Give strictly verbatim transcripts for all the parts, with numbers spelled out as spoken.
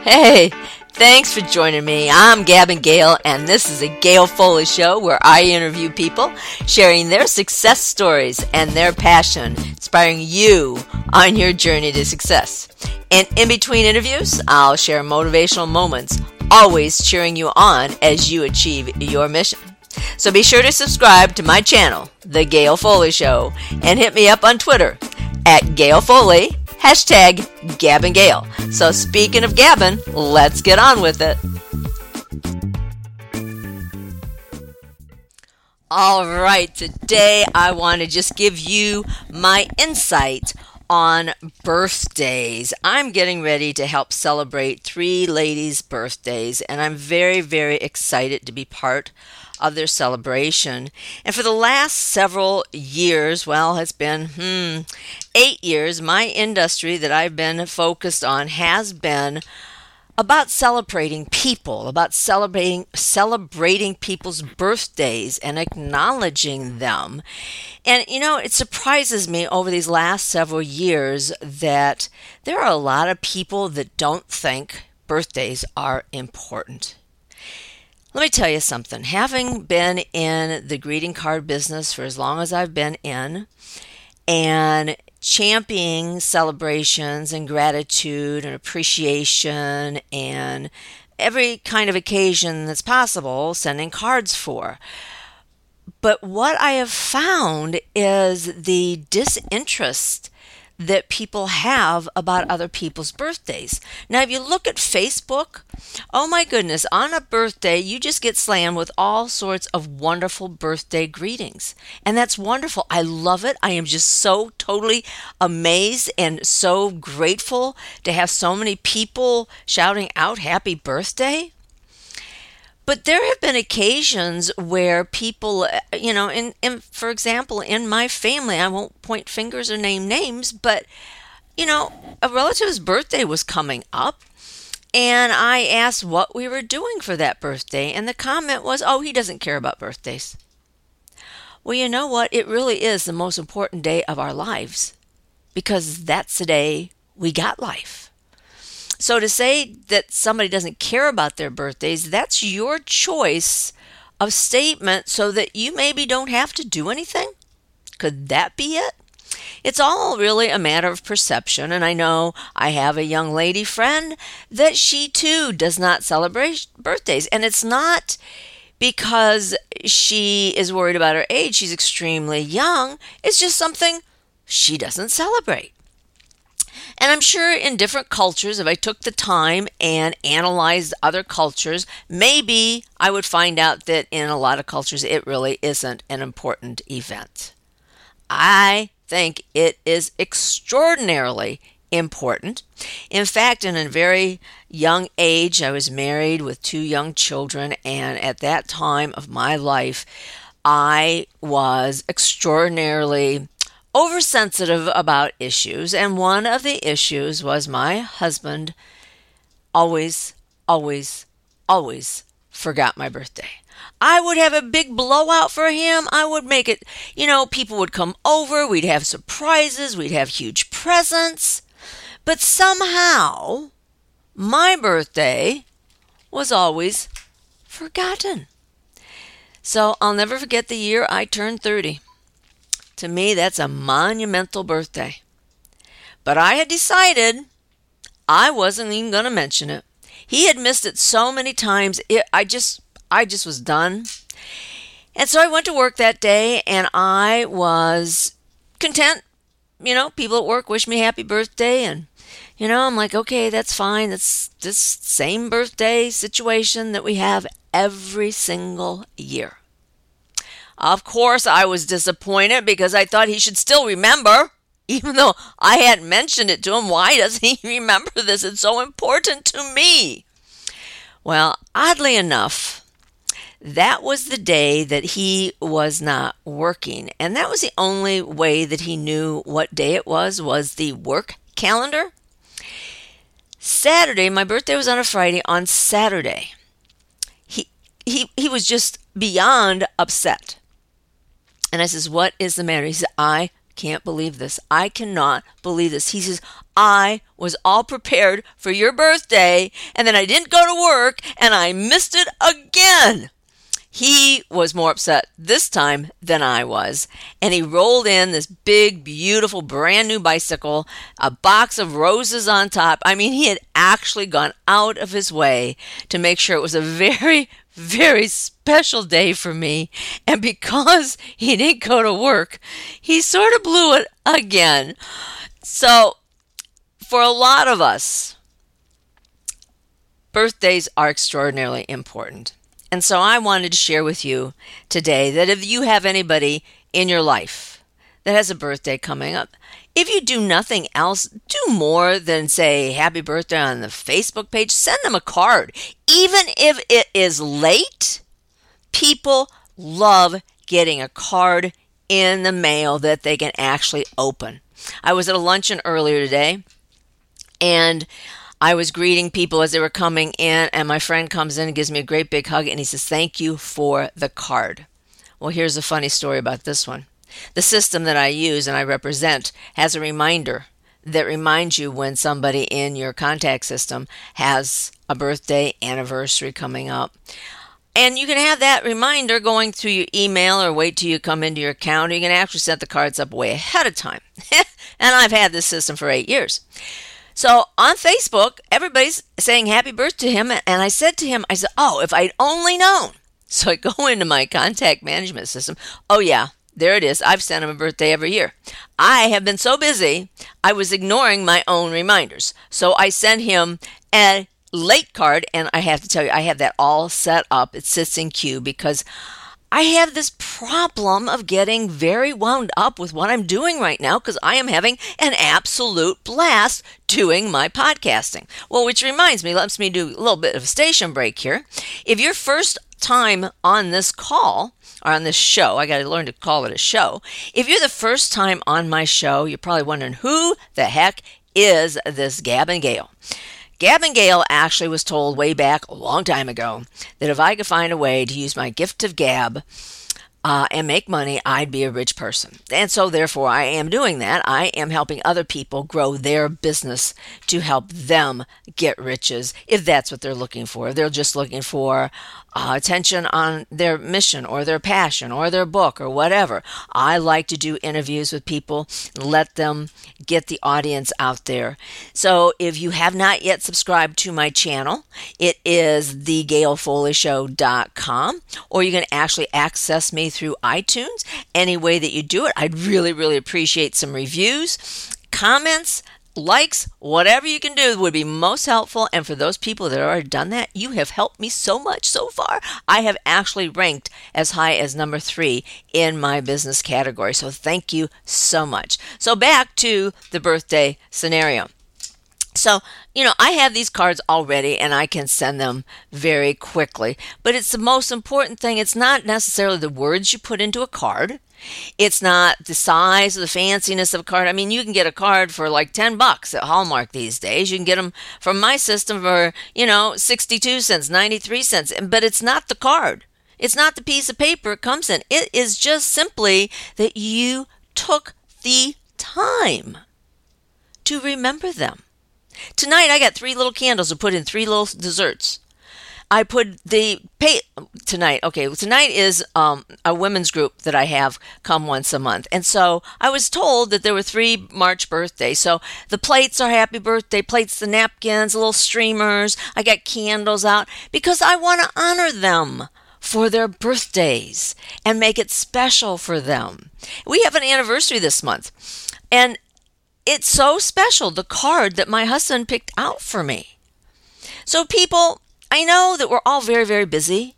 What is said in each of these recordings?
Hey, thanks for joining me. I'm Gabby Gale, and this is a Gale Foley Show where I interview people sharing their success stories and their passion, inspiring you on your journey to success. And in between interviews, I'll share motivational moments, always cheering you on as you achieve your mission. So be sure to subscribe to my channel, The Gale Foley Show, and hit me up on Twitter at Gale Foley, hashtag Gavin Gale. So speaking of Gavin, let's get on with it. All right, today I want to just give you my insight on birthdays. I'm getting ready to help celebrate three ladies' birthdays, and I'm very, very excited to be part of their celebration. And for the last several years, well, it's been hmm, eight years, my industry that I've been focused on has been about celebrating people, about celebrating celebrating people's birthdays and acknowledging them. And you know, it surprises me over these last several years that there are a lot of people that don't think birthdays are important. Let me tell you something. Having been in the greeting card business for as long as I've been in, and championing celebrations and gratitude and appreciation and every kind of occasion that's possible, sending cards for. But what I have found is the disinterest that people have about other people's birthdays. Now, if you look at Facebook, oh my goodness, on a birthday, you just get slammed with all sorts of wonderful birthday greetings. And that's wonderful. I love it. I am just so totally amazed and so grateful to have so many people shouting out happy birthday. But there have been occasions where people, you know, in, in for example, in my family, I won't point fingers or name names, but, you know, a relative's birthday was coming up, and I asked what we were doing for that birthday, and the comment was, oh, he doesn't care about birthdays. Well, you know what? It really is the most important day of our lives, because that's the day we got life. So to say that somebody doesn't care about their birthdays, that's your choice of statement so that you maybe don't have to do anything? Could that be it? It's all really a matter of perception, and I know I have a young lady friend that she too does not celebrate birthdays, and it's not because she is worried about her age. She's extremely young. It's just something she doesn't celebrate. And I'm sure in different cultures, if I took the time and analyzed other cultures, maybe I would find out that in a lot of cultures it really isn't an important event. I think it is extraordinarily important. In fact, in a very young age, I was married with two young children, and at that time of my life, I was extraordinarily oversensitive about issues, and one of the issues was my husband always, always, always forgot my birthday. I would have a big blowout for him. I would make it, you know, people would come over, we'd have surprises, we'd have huge presents, but somehow my birthday was always forgotten. So I'll never forget the year I turned thirty. To me, that's a monumental birthday. But I had decided I wasn't even going to mention it. He had missed it so many times. It, I just, I just was done. And so I went to work that day, and I was content. You know, people at work wish me happy birthday, and you know, I'm like, okay, that's fine. That's this same birthday situation that we have every single year. Of course, I was disappointed because I thought he should still remember, even though I hadn't mentioned it to him. Why doesn't he remember this? It's so important to me. Well, oddly enough, that was the day that he was not working. And that was the only way that he knew what day it was, was the work calendar. Saturday, my birthday was on a Friday. On Saturday, he he he was just beyond upset. And I says, what is the matter? He said, I can't believe this. I cannot believe this. He says, I was all prepared for your birthday, and then I didn't go to work, and I missed it again. He was more upset this time than I was, and he rolled in this big, beautiful, brand new bicycle, a box of roses on top. I mean, he had actually gone out of his way to make sure it was a very, very special day for me. And because he didn't go to work, he sort of blew it again. So, for a lot of us, birthdays are extraordinarily important. And so I wanted to share with you today that if you have anybody in your life that has a birthday coming up, if you do nothing else, do more than say happy birthday on the Facebook page. Send them a card. Even if it is late, people love getting a card in the mail that they can actually open. I was at a luncheon earlier today, and I was greeting people as they were coming in, and my friend comes in and gives me a great big hug, and he says, "Thank you for the card." Well, here's a funny story about this one. The system that I use and I represent has a reminder that reminds you when somebody in your contact system has a birthday, anniversary coming up. And you can have that reminder going through your email or wait till you come into your account. Or you can actually set the cards up way ahead of time. And I've had this system for eight years. So on Facebook, everybody's saying happy birthday to him. And I said to him, I said, oh, if I'd only known. So I go into my contact management system. Oh, yeah, there it is. I've sent him a birthday every year. I have been so busy, I was ignoring my own reminders. So I sent him a late card. And I have to tell you, I have that all set up. It sits in queue because I have this problem of getting very wound up with what I'm doing right now because I am having an absolute blast doing my podcasting. Well, which reminds me, lets me do a little bit of a station break here. If your first time on this call, or on this show, I got to learn to call it a show. If you're the first time on my show, you're probably wondering, who the heck is this Gabon Gale? Gabon Gale actually was told way back a long time ago that if I could find a way to use my gift of gab uh, and make money, I'd be a rich person. And so therefore I am doing that. I am helping other people grow their business to help them get riches if that's what they're looking for. If they're just looking for uh, attention on their mission or their passion or their book or whatever. I like to do interviews with people and let them get the audience out there. So if you have not yet subscribed to my channel, it is the gail foley show dot com, or you can actually access me through iTunes. Any way that you do it, I'd really, really appreciate some reviews, comments, likes, whatever you can do would be most helpful. And for those people that have already done that, you have helped me so much so far. I have actually ranked as high as number three in my business category. So thank you so much. So back to the birthday scenario. So, you know, I have these cards already and I can send them very quickly. But it's the most important thing. It's not necessarily the words you put into a card. It's not the size or the fanciness of a card. I mean, you can get a card for like ten bucks at Hallmark these days. You can get them from my system for, you know, sixty-two cents, ninety-three cents. But it's not the card. It's not the piece of paper it comes in. It is just simply that you took the time to remember them. Tonight, I got three little candles to put in three little desserts. I put the pay tonight. Okay, tonight is um, a women's group that I have come once a month. And so I was told that there were three March birthdays. So the plates are happy birthday plates, the napkins, the little streamers. I got candles out because I want to honor them for their birthdays and make it special for them. We have an anniversary this month. And it's so special, the card that my husband picked out for me. So people, I know that we're all very, very busy,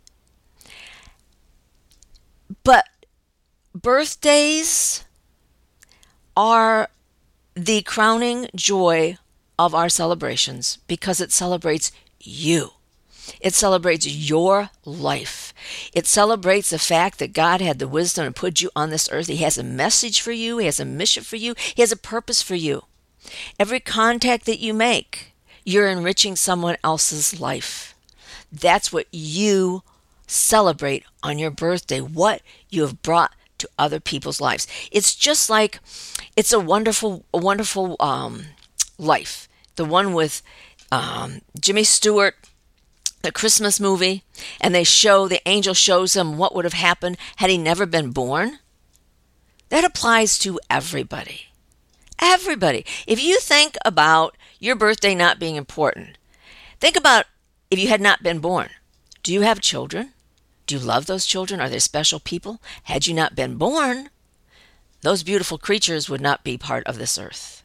but birthdays are the crowning joy of our celebrations because it celebrates you. It celebrates your life. It celebrates the fact that God had the wisdom to put you on this earth. He has a message for you. He has a mission for you. He has a purpose for you. Every contact that you make, you're enriching someone else's life. That's what you celebrate on your birthday, what you have brought to other people's lives. It's just like, it's a wonderful, a wonderful um, life, the one with um, Jimmy Stewart, the Christmas movie, and they show, the angel shows him what would have happened had he never been born. That applies to everybody. Everybody. If you think about your birthday not being important, think about if you had not been born. Do you have children? Do you love those children? Are they special people? Had you not been born, those beautiful creatures would not be part of this earth.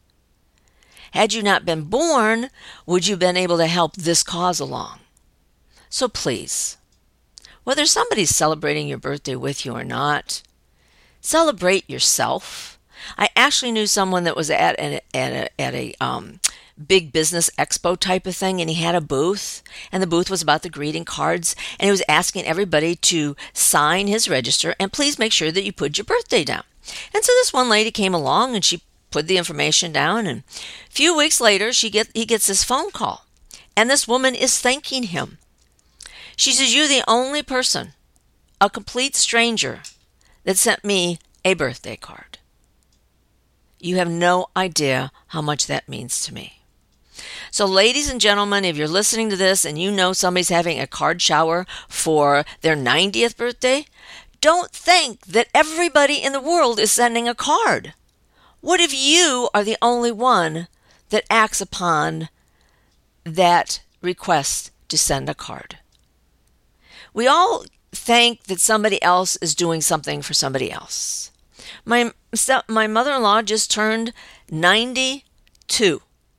Had you not been born, would you have been able to help this cause along? So please, whether somebody's celebrating your birthday with you or not, celebrate yourself. I actually knew someone that was at an, at a, at a um, big business expo type of thing, and he had a booth, and the booth was about the greeting cards, and he was asking everybody to sign his register, and please make sure that you put your birthday down. And so this one lady came along, and she put the information down, and a few weeks later, she get he gets this phone call, and this woman is thanking him. She says, "You're the only person, a complete stranger, that sent me a birthday card. You have no idea how much that means to me." So ladies and gentlemen, if you're listening to this and you know somebody's having a card shower for their ninetieth birthday, don't think that everybody in the world is sending a card. What if you are the only one that acts upon that request to send a card? We all think that somebody else is doing something for somebody else. My my mother-in-law just turned ninety-two.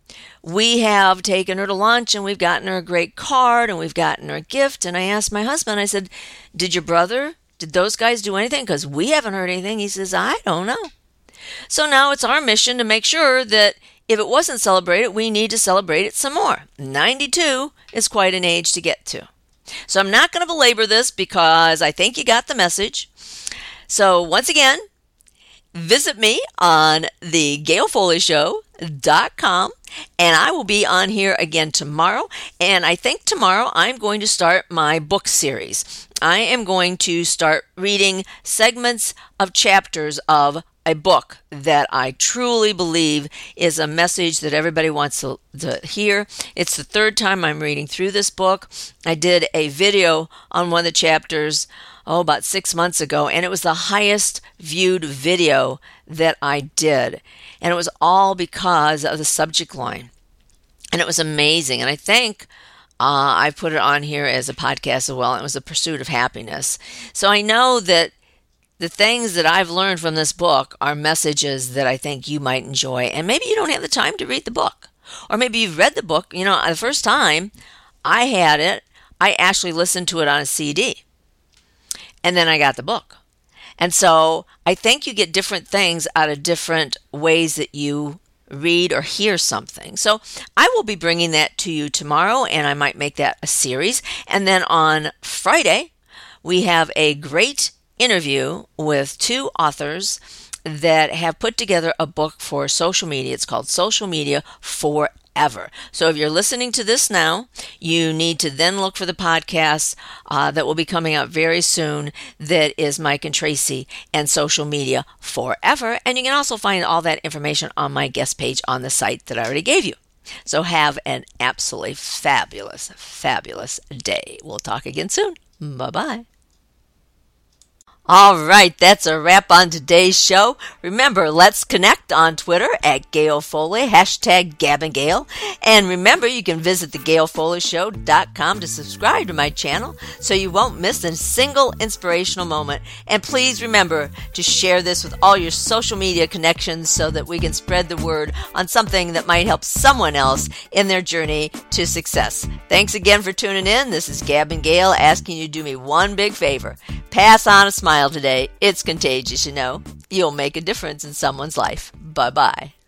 We have taken her to lunch, and we've gotten her a great card, and we've gotten her a gift. And I asked my husband, I said, "Did your brother, did those guys do anything? Because we haven't heard anything." He says, "I don't know." So now it's our mission to make sure that if it wasn't celebrated, we need to celebrate it some more. ninety-two is quite an age to get to. So I'm not going to belabor this because I think you got the message. So once again, visit me on the gail foley show dot com, and I will be on here again tomorrow. And I think tomorrow I'm going to start my book series. I am going to start reading segments of chapters of a book that I truly believe is a message that everybody wants to, to hear. It's the third time I'm reading through this book. I did a video on one of the chapters, oh, about six months ago, and it was the highest viewed video that I did. And it was all because of the subject line. And it was amazing. And I think uh, I put it on here as a podcast as well. It was The Pursuit of Happiness. So I know that the things that I've learned from this book are messages that I think you might enjoy. And maybe you don't have the time to read the book. Or maybe you've read the book. You know, the first time I had it, I actually listened to it on a C D. And then I got the book. And so I think you get different things out of different ways that you read or hear something. So I will be bringing that to you tomorrow, and I might make that a series. And then on Friday, we have a great interview with two authors that have put together a book for social media. It's called Social Media Forever. So if you're listening to this now, you need to then look for the podcast uh, that will be coming out very soon that is Mike and Tracy and Social Media Forever. And you can also find all that information on my guest page on the site that I already gave you. So have an absolutely fabulous, fabulous day. We'll talk again soon. Bye-bye. All right, that's a wrap on today's show. Remember, let's connect on Twitter at Gail Foley, hashtag Gab and Gail. And remember, you can visit the gail foley show dot com to subscribe to my channel so you won't miss a single inspirational moment. And please remember to share this with all your social media connections so that we can spread the word on something that might help someone else in their journey to success. Thanks again for tuning in. This is Gab and Gail asking you to do me one big favor. Pass on a smile today. It's contagious, you know. You'll make a difference in someone's life. Bye-bye.